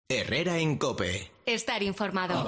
Herrera en COPE. Estar informado.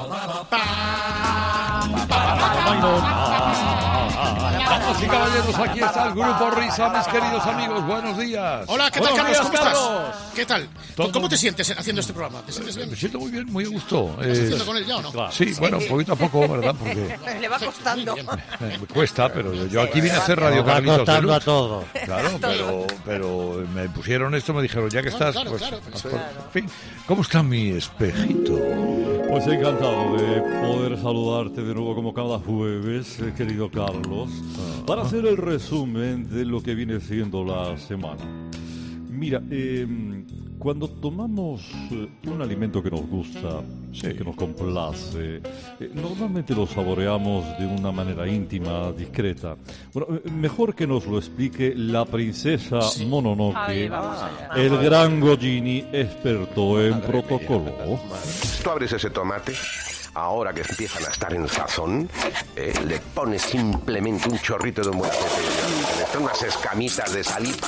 Damas y caballeros, aquí está el Grupo Risa, mis queridos amigos. Buenos días. Hola, ¿qué tal, Carlos? ¿Cómo estás? ¿Qué tal? Todo... ¿Cómo te sientes haciendo este programa? ¿Te sientes bien? Me siento muy bien, muy a gusto. ¿Estás haciendo con él ya o no? Claro. Sí, bueno, poquito a poco, ¿verdad? Porque le va costando. Me cuesta, pero yo aquí vine a hacer Radio Carlitos de Luz. A todo. Claro, pero me pusieron esto, me dijeron, ya que estás, claro, pues, claro. En fin, ¿cómo está mi espejito? Pues encantado de poder saludarte de nuevo como cada jueves, querido Carlos, para hacer el resumen de lo que viene siendo la semana. Mira, cuando tomamos un alimento que nos gusta, que nos complace, normalmente lo saboreamos de una manera íntima, discreta. Bueno, mejor que nos lo explique la princesa Mononoke, el gran Gojini, experto en protocolo. Tú abres ese tomate, ahora que empiezan a estar en sazón, le pones simplemente un chorrito de un buen aceite, unas escamitas de saliva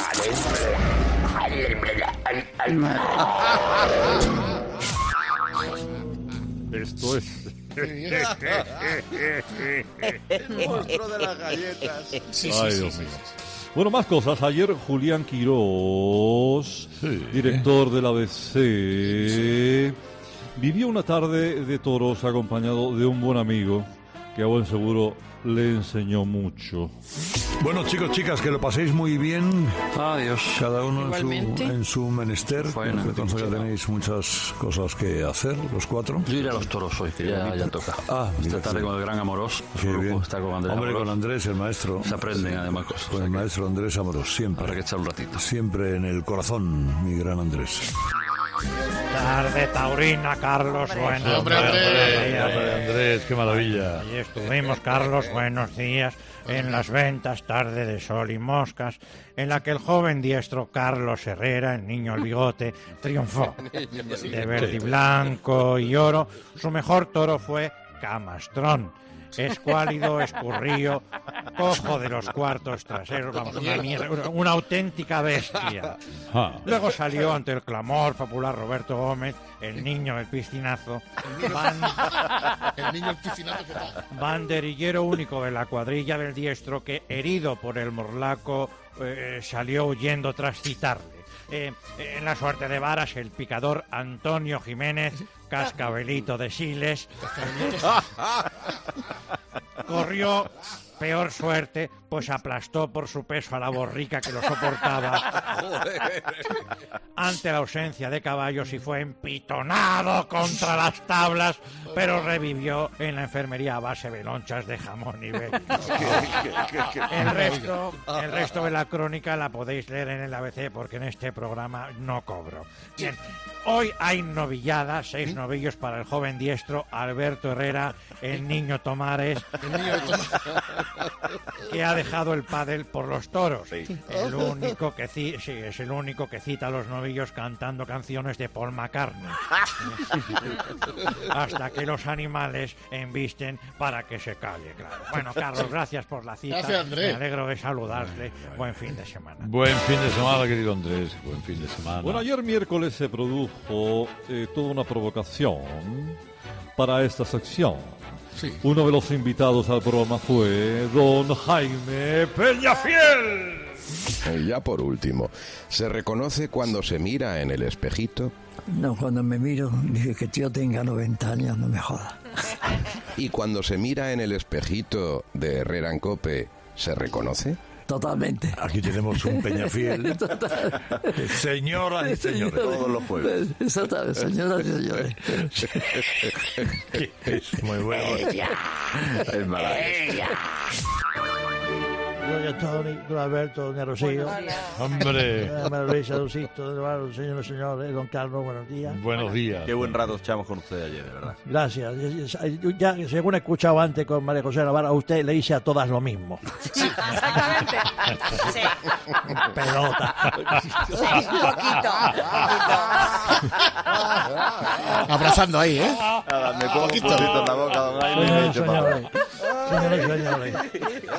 Esto es... El monstruo de las galletas. Ay, Dios mío. Bueno, más cosas. Ayer Julián Quirós, director del ABC, vivió una tarde de toros acompañado de un buen amigo que a buen seguro le enseñó mucho. Bueno, chicos, chicas, que lo paséis muy bien. Adiós. Cada uno en su menester. Bueno, Entonces ya tenéis muchas cosas que hacer, los cuatro. Yo iré a los toros hoy, que ya toca. Esta tarde con el gran Amorós. Qué bien. Está con Andrés Hombre, Amorós. con Andrés, el maestro. Se aprenden además cosas. Con el maestro Andrés Amorós, siempre. Habrá que echar un ratito. Siempre en el corazón, mi gran Andrés. Tarde taurina, Carlos. Buenos Hombre, Andrés. Andrés, qué maravilla. Allí estuvimos, Carlos, buenos días, en las ventas, tarde de sol y moscas, en la que el joven diestro Carlos Herrera, el niño al bigote, triunfó. De verde y blanco y oro, su mejor toro fue Camastrón. Escuálido, escurrío, cojo de los cuartos traseros, vamos, una auténtica bestia. Luego salió ante el clamor popular Roberto Gómez, el niño del piscinazo, El niño el piscinazo, ¿qué tal? banderillero único de la cuadrilla del diestro que, herido por el morlaco, salió huyendo tras citarle. En la suerte de varas, el picador Antonio Jiménez, Cascabelito de Siles, corrió peor suerte, pues aplastó por su peso a la borrica que lo soportaba ante la ausencia de caballos y fue empitonado contra las tablas, pero revivió en la enfermería a base de lonchas de jamón ibérico. El resto de la crónica la podéis leer en el ABC porque en este programa no cobro. Bien, hoy hay novillada, 6 novillos para el joven diestro Alberto Herrera, el niño Tomares, que ha dejado el pádel por los toros. El único que es el único que cita a los novillos cantando canciones de Paul McCartney. Hasta que los animales embisten para que se calle, claro. Bueno, Carlos, gracias por la cita. Gracias, Andrés. Me alegro de saludarle. Buen fin de semana. Buen fin de semana, querido Andrés. Buen fin de semana. Bueno, ayer miércoles se produjo toda una provocación para esta sección. Sí. Uno de los invitados al programa fue don Jaime Peñafiel. Y ya por último, ¿se reconoce cuando se mira en el espejito? No, cuando me miro, dije que tío tenga 90 años, no me joda. ¿Y cuando se mira en el espejito de Herrera en COPE, se reconoce? Totalmente. Aquí tenemos un Peñafiel. Señoras y señores. Todos los jueves. Exactamente, señoras y señores. Es muy bueno. Es maravilloso. Doña Tony, don Alberto, doña Rocío. Hombre. Doña Luisa, don Sisto, don señores, señores, don Carlos, buenos días. Buenos días. Qué buen rato echamos con usted ayer, de verdad. Gracias. Ya, según he escuchado antes con María José Navarra, a usted le hice a todas lo mismo. Sí, exactamente. Sí. Pelota. Sí, poquito. Abrazando ahí, ¿eh? Nada, me pongo un puntito en la boca, don Jaime. Señores, señores.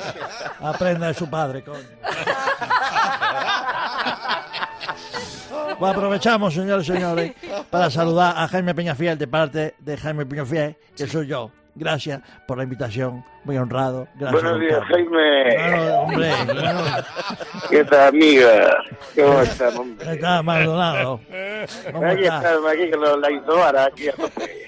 Aprenda de su padre, coño. Pues aprovechamos, señores y señores, para saludar a Jaime Peñafiel de parte de Jaime Peñafiel, que soy yo. Gracias por la invitación, muy honrado. Gracias. Buenos días, Jaime. Claro, hombre, bueno. ¿Qué tal, amiga? ¿Cómo estás, hombre? Está Maldonado. ¿Cómo Aquí está? estamos, aquí con la Isobara, aquí a tope.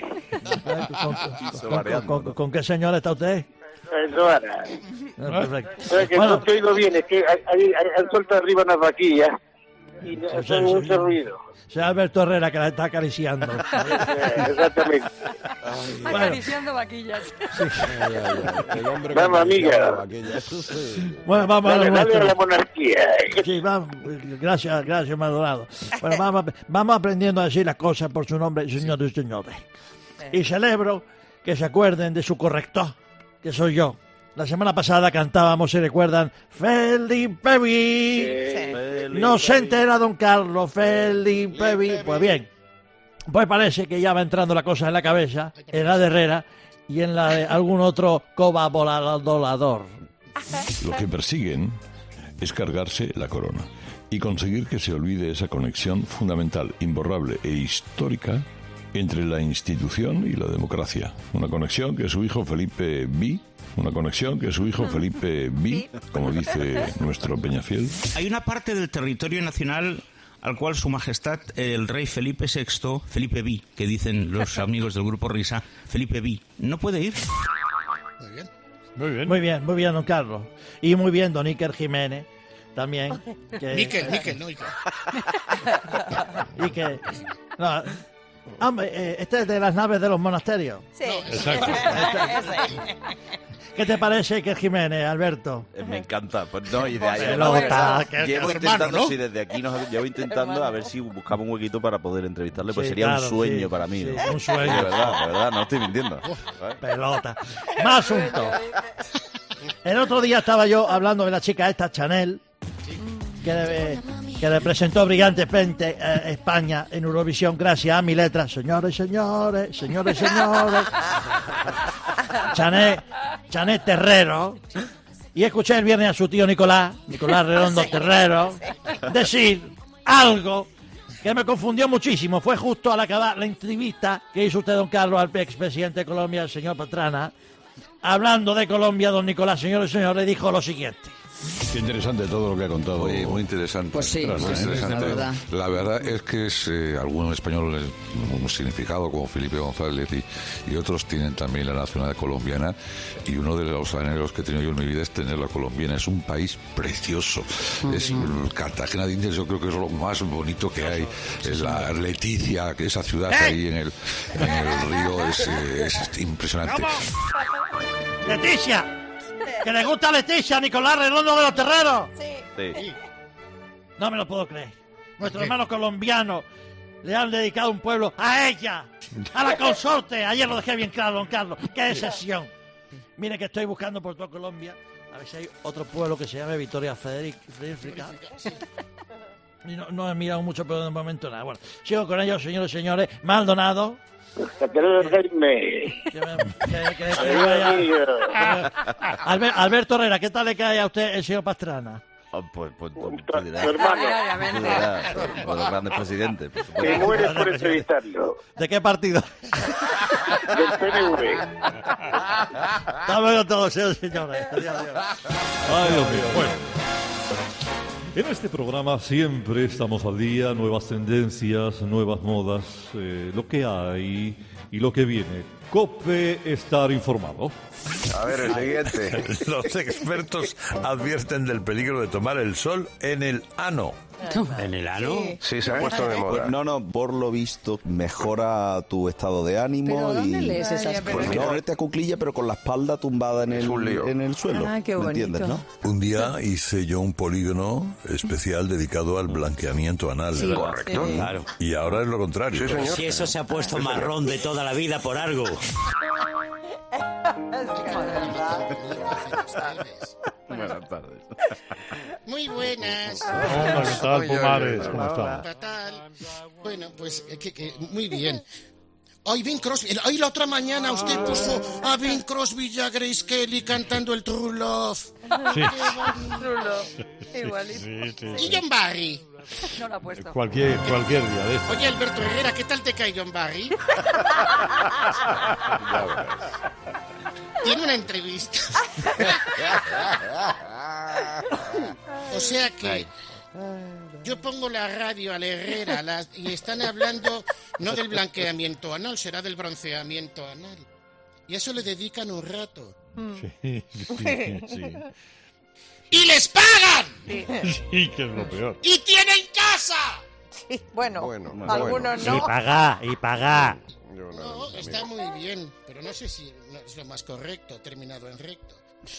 ¿Con qué señor está usted? La Isobara. Perfecto. Es que Bueno, no te oigo bien, es que han soltado arriba unas vaquillas y sí, hace sí, mucho sí. ruido. sea Alberto Herrera que la está acariciando. Exactamente. Acariciando vaquillas. Vamos, amiga. Bueno, vamos a Dale, lo dale nuestro. a la monarquía. Sí, vamos, gracias, Maldonado. Bueno, vamos aprendiendo a decir las cosas por su nombre, señores y señores. Y celebro que se acuerden de su corrector, que soy yo. La semana pasada cantábamos, si recuerdan, Felipe Vi. No se entera don Carlos, Felipe Vi. Pues bien, pues parece que ya va entrando la cosa en la cabeza, en la de Herrera y en la de algún otro cobavolador. Lo que persiguen es cargarse la corona y conseguir que se olvide esa conexión fundamental, imborrable e histórica entre la institución y la democracia. Una conexión que su hijo Felipe Vi, como dice nuestro Peñafiel. Hay una parte del territorio nacional al cual su majestad el rey Felipe VI, Felipe Vi, que dicen los amigos del grupo Risa, Felipe Vi, no puede ir. Muy bien, don Carlos. Y muy bien, don Iker Jiménez, también. Níquel, no Iker. Y que... No, hombre, este es de las naves de los monasterios. Sí. Exacto. ¿Qué te parece, Iker Jiménez, Alberto? Me encanta. Pues no, y de ahí Pelota, que llevo es intentando, hermano, ¿no? sí, desde aquí llevo intentando a ver si buscamos un huequito para poder entrevistarle, pues Sí, sería claro, un sueño sí, para mí. sí, ¿no? un sueño. De verdad, no estoy mintiendo. Pelota. Más asunto. El otro día estaba yo hablando de la chica esta, Chanel, que representó brillantemente España en Eurovisión gracias a mi letra. Señores. Chanel Terrero. Y escuché el viernes a su tío Nicolás Redondo Terrero, decir algo que me confundió muchísimo. Fue justo al acabar la entrevista que hizo usted, don Carlos, al expresidente de Colombia, el señor Pastrana. Hablando de Colombia, don Nicolás, señores y señores, dijo lo siguiente. Qué interesante todo lo que ha contado. Muy interesante. Pues sí, Muy interesante. la verdad. La verdad es que es algún español un significado como Felipe González y otros tienen también la nacionalidad colombiana, y uno de los anhelos que he tenido yo en mi vida es tener la colombiana. Es un país precioso. Es Cartagena de Indias, yo creo que es lo más bonito que hay. Es la Leticia, que esa ciudad ahí en el río es impresionante. ¡Leticia! ¿Que le gusta a Leticia, Nicolás Redondo de los Terreros? Sí. No me lo puedo creer. Nuestros hermanos colombianos le han dedicado un pueblo a ella, a la consorte. Ayer lo dejé bien claro, don Carlos. ¡Qué excepción! Mire que estoy buscando por toda Colombia a ver si hay otro pueblo que se llame Victoria Federica. Y no he mirado mucho, pero de momento nada. Bueno, sigo con ellos, señores y señores. Maldonado. Alberto Herrera, ¿qué tal le cae a usted el señor Pastrana? Pues tu hermano. Uno de los grandes presidentes. Te mueres por entrevistarlo. ¿De qué partido? Del PNV. Hasta luego todos, señores. Adiós. Ay, Dios mío. Bueno. En este programa siempre estamos al día, nuevas tendencias, nuevas modas, lo que hay y lo que viene. COPE, estar informado. A ver, el siguiente. Los expertos advierten del peligro de tomar el sol en el ano. ¿En el ano? Sí, se ha puesto de moda. No, por lo visto mejora tu estado de ánimo. ¿Pero dónde y lees esas Pues cosas? ponerte a cuclilla, pero con la espalda tumbada en el suelo. Ah, qué ¿Me bonito. entiendes, no? Un día hice yo un polígono especial dedicado al blanqueamiento anal. Sí, Correcto. sí. Claro. Y ahora es lo contrario. Sí, señor. Si eso se ha puesto marrón de toda la vida por algo. Buenas tardes. Muy buenas. Hola, ¿qué tal, Pumares? ¿Cómo está? Fatal. Bueno, pues muy bien. Hoy Bing Crosby, hoy la otra mañana usted puso a Bing Crosby y a Grace Kelly cantando el True Love. Sí. Igualito. Y John Barry. No lo ha puesto. Cualquier día de esto. Oye, Alberto Herrera, ¿qué tal te cae John Barry? Tiene una entrevista. O sea que yo pongo la radio al Herrera y están hablando no del blanqueamiento anal, será del bronceamiento anal. Y a eso le dedican un rato. Sí. ¡Y les pagan! Sí, que es lo peor. ¡Y tienen casa! Sí, bueno, algunos no. Y paga. No, está muy bien, pero no sé si es lo más correcto, terminado en recto.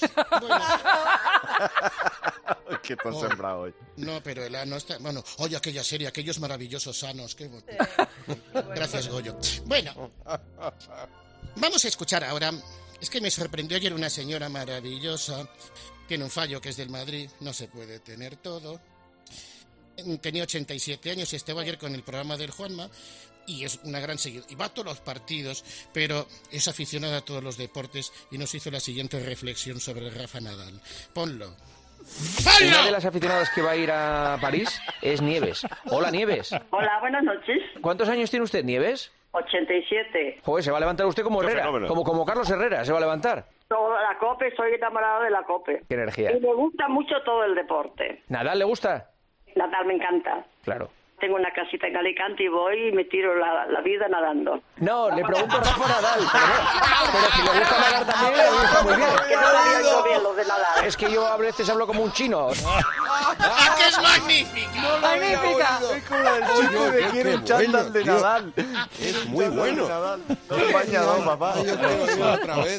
¿Qué te han sembrado hoy? No, pero el ano está... Bueno, oye, aquella serie, aquellos maravillosos sanos. Qué bonito. Gracias, Goyo. Bueno, vamos a escuchar ahora. Es que me sorprendió ayer una señora maravillosa. Tiene un fallo que es del Madrid. No se puede tener todo. Tenía 87 años y estaba ayer con el programa del Juanma. Y es una gran seguidora. Y va a todos los partidos, pero es aficionada a todos los deportes y nos hizo la siguiente reflexión sobre Rafa Nadal. Ponlo. ¡Ponlo! Una de las aficionadas que va a ir a París es Nieves. Hola, Nieves. Hola, buenas noches. ¿Cuántos años tiene usted, Nieves? 87. Joder, se va a levantar usted como Herrera. Como Carlos Herrera, se va a levantar. Toda la COPE, soy enamorado de la COPE. Qué energía. Y me gusta mucho todo el deporte. ¿Nadal le gusta? Nadal me encanta. Claro. Tengo una casita en Alicante y voy y me tiro la vida nadando. No, le pregunto a Rafa Nadal. Pero si le gusta nadar también, le gusta muy bien. Que no le digo bien los de nadar. Es que yo a veces hablo como un chino. ¡Ah, que es magnífica! No, magnífica. Es como la del chico que quiere un chándal de Nadal. Es muy bueno. Un bañador, papá. Otra vez.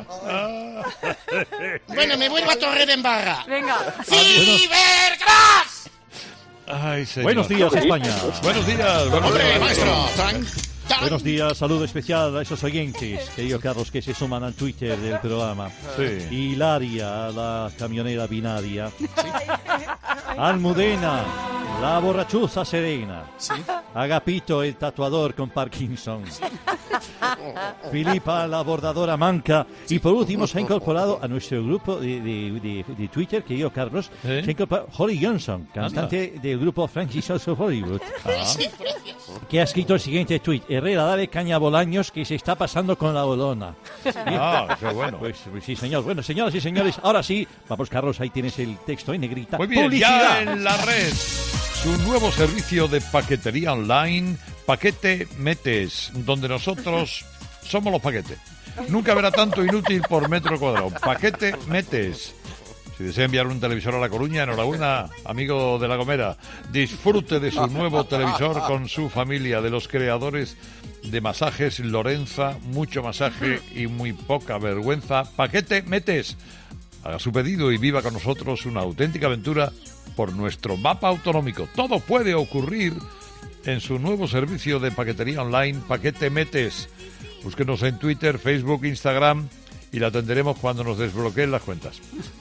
Bueno, me vuelvo a Torredembarra. Venga. ¡Ciberclass! Ay, señor. Buenos días, España. Buenos días. ¡Hombre, maestro! Buenos días, saludo especial a esos oyentes, querido Carlos, que se suman al Twitter del programa. Sí. Hilaria, la camionera binaria. Almudena, la borrachuza serena. Agapito, el tatuador con Parkinson. Filipa, la bordadora manca. Y por último se ha incorporado a nuestro grupo de Twitter, querido Carlos, se ha incorporado Holly Johnson, cantante del grupo Frankie South of Hollywood, que ha escrito el siguiente tweet: Herrera, dale caña a Bolaños, que se está pasando con la bolona. Qué bueno. Pues sí, señor. Bueno, señoras y señores, ahora sí, vamos, Carlos, ahí tienes el texto en negrita. Muy bien, ¡Publicidad! ya en la red. Su nuevo servicio de paquetería online, Paquete Metes, donde nosotros somos los paquetes. Nunca verá tanto inútil por metro cuadrado. Paquete Metes. Si desea enviar un televisor a La Coruña, enhorabuena, amigo de La Gomera. Disfrute de su nuevo televisor con su familia, de los creadores de masajes Lorenza, mucho masaje y muy poca vergüenza. Paquete Metes. Haga su pedido y viva con nosotros una auténtica aventura por nuestro mapa autonómico. Todo puede ocurrir en su nuevo servicio de paquetería online, Paquete Metes. Búsquenos en Twitter, Facebook, Instagram y la atenderemos cuando nos desbloqueen las cuentas.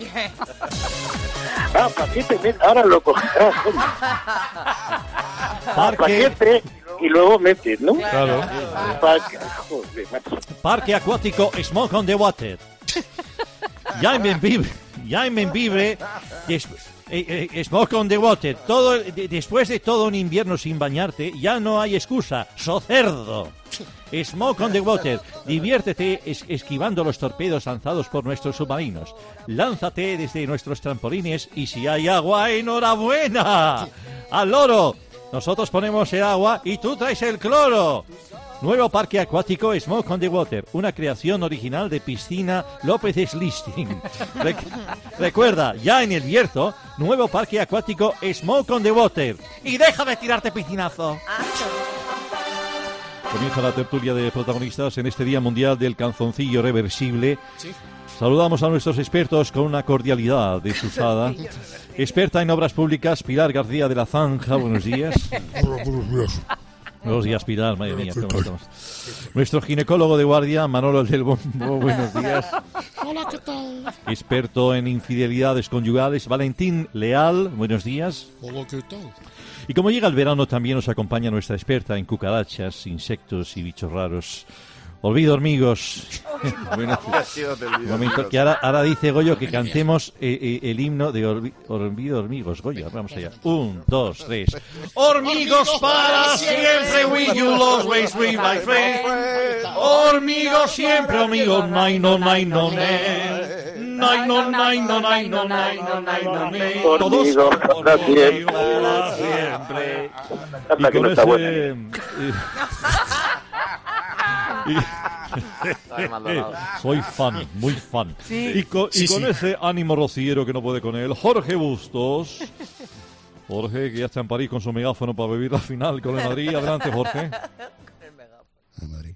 Paquete Metes, ahora lo cogerás. Paquete y luego Metes, ¿no? Claro. Parque acuático Smoke on the Water. Ya en Bembibre, Smoke on the Water. Después de todo un invierno sin bañarte, ya no hay excusa. ¡So cerdo! Smoke on the Water. Diviértete esquivando los torpedos lanzados por nuestros submarinos. Lánzate desde nuestros trampolines y si hay agua, ¡enhorabuena! ¡Al loro! Nosotros ponemos el agua y tú traes el cloro. Nuevo parque acuático Smoke on the Water, una creación original de Piscina López Slisting. Recuerda, ya en El Bierzo, nuevo parque acuático Smoke on the Water. Y deja de tirarte piscinazo. Comienza la tertulia de protagonistas en este Día Mundial del Calzoncillo Reversible. Sí. Saludamos a nuestros expertos con una cordialidad desusada. Experta en obras públicas, Pilar García de la Zanja, buenos días. Buenos días, Pilar, madre mía, ¿cómo estamos? Nuestro ginecólogo de guardia, Manolo del Bombo, buenos días. Hola, ¿qué tal? Experto en infidelidades conyugales, Valentín Leal, buenos días. Hola, ¿qué tal? Y como llega el verano, también nos acompaña nuestra experta en cucarachas, insectos y bichos raros, Olvido hormigos. Bueno, un momento, que ahora dice Goyo que cantemos el himno de Olvido hormigos. Goyo, vamos allá. 1, 2, 3. Hormigos para siempre, with you always be my friend. Hormigos siempre, amigos, no. Todos para siempre. Anda, que no está buena. Soy fan, muy fan. Sí. Y con ese ánimo rociero que no puede con él, Jorge Bustos. Jorge, que ya está en París con su megáfono para vivir la final con el Madrid. Adelante, Jorge. Madrid.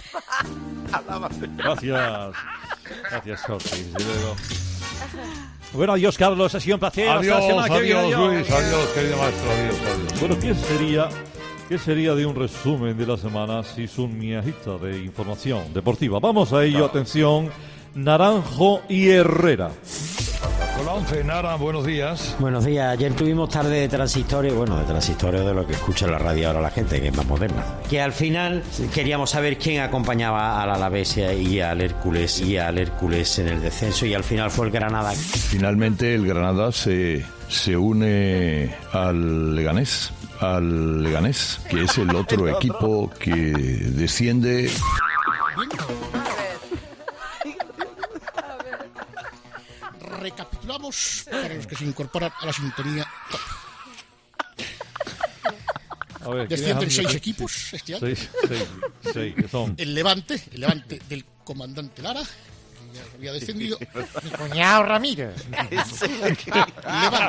Gracias, Jorge. Bueno, adiós, Carlos. Ha sido un placer. Adiós, hasta la semana que viene. Luis. Adiós, querido maestro. Adiós. Bueno, ¿qué sería de un resumen de la semana si es un miajita de información deportiva? Vamos a ello, atención, Naranjo y Herrera. Con la 11, Nara, buenos días. Buenos días. Ayer tuvimos tarde de transistorio, de lo que escucha en la radio ahora la gente, que es más moderna. Que al final queríamos saber quién acompañaba al Alavés y al Hércules en el descenso, y al final fue el Granada. Finalmente el Granada se une al Leganés, que es el otro equipo que desciende. Recapitulamos para los que se incorporan a la sintonía. A ver, descienden 6 equipos este año. 6, que son el Levante del comandante Lara, que ya había descendido. Mi cuñado Ramírez. Levante.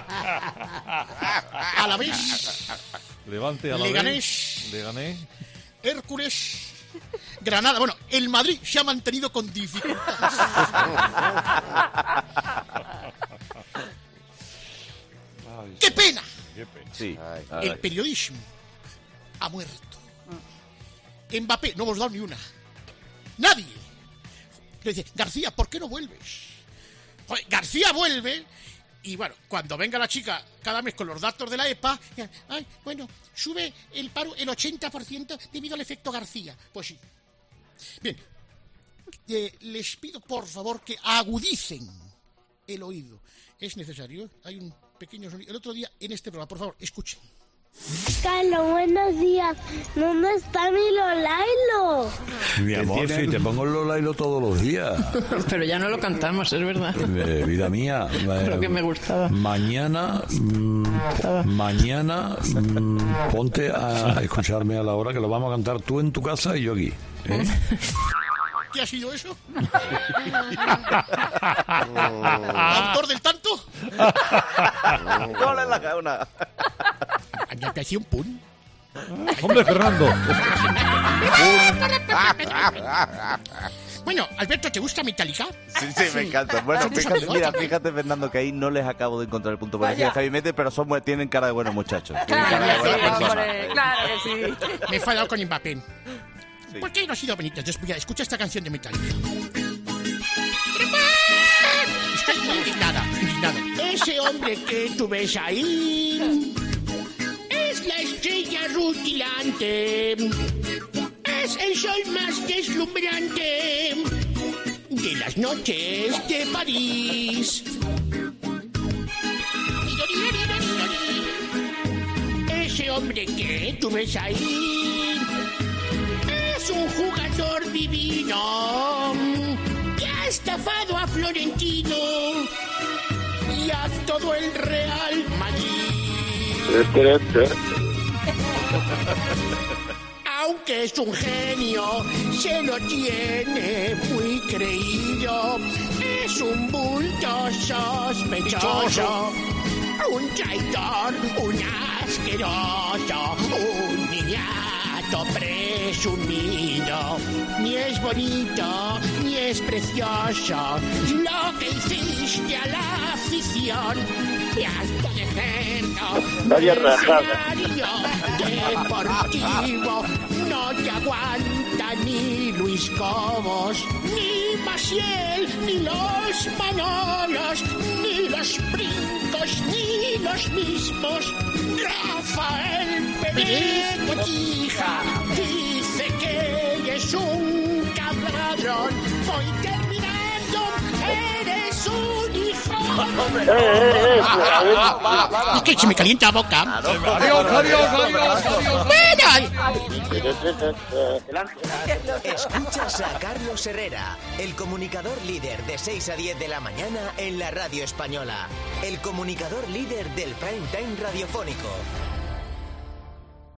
Alavés. Levante, Leganés. Hércules. Granada. Bueno, el Madrid se ha mantenido con dificultades. ¡Qué pena! Sí. El periodismo ha muerto. Mbappé, no hemos dado ni una. Nadie. Le dice, García, ¿por qué no vuelves? Joder, García vuelve. Y bueno, cuando venga la chica cada mes con los datos de la EPA, sube el paro el 80% debido al efecto García. Pues sí. Bien, les pido por favor que agudicen el oído. Es necesario, hay un pequeño sonido. El otro día en este programa, por favor, escuchen. Carlos, buenos días. ¿Dónde está mi Lolailo? Mi amor, si te pongo el Lolailo todos los días. Pero ya no lo cantamos, es verdad. Vida mía. Lo que me gustaba. Mañana, ponte a escucharme a la hora que lo vamos a cantar tú en tu casa y yo aquí. ¿Qué ha sido eso? ¿Autor del tanto? Gol en la cauna. Añadición pun. Hombre, Fernando. Bueno, Alberto, ¿te gusta Metallica? Sí, me encanta. Bueno, fíjate, Fernando, que ahí no les acabo de encontrar el punto por encima de Javi Mete, pero tienen cara de buenos muchachos. Claro que sí. Me he fallado con Mbappé. Sí. ¿Por qué no ha sido bonito? Entonces, mira, escucha esta canción de Metallica. Estoy muy indignado. Ese hombre que tú ves ahí es la estrella rutilante, es el sol más deslumbrante de las noches de París. Ese hombre que tú ves ahí es un jugador divino que ha estafado a Florentino y a todo el Real Madrid. Aunque es un genio, se lo tiene muy creído. Es un bulto sospechoso, un traidor, un asqueroso, un niñato presumido. Ni es bonito, ni es precioso lo que hiciste a la afición. Y hasta de cerdo, vaya rajada. Deportivo no te aguanta ni Luis Cobos, ni Maciel, ni los Manolos, ni los Brincos, ni los mismos. Rafael Pérez Botija dice que es un cabrón. cabrón. Voy terminando. Eres un hijo. Es que se me calienta la boca. Adiós. Escuchas a Carlos Herrera, el comunicador líder de 6 a 10 de la mañana en la radio española. El comunicador líder del prime time radiofónico.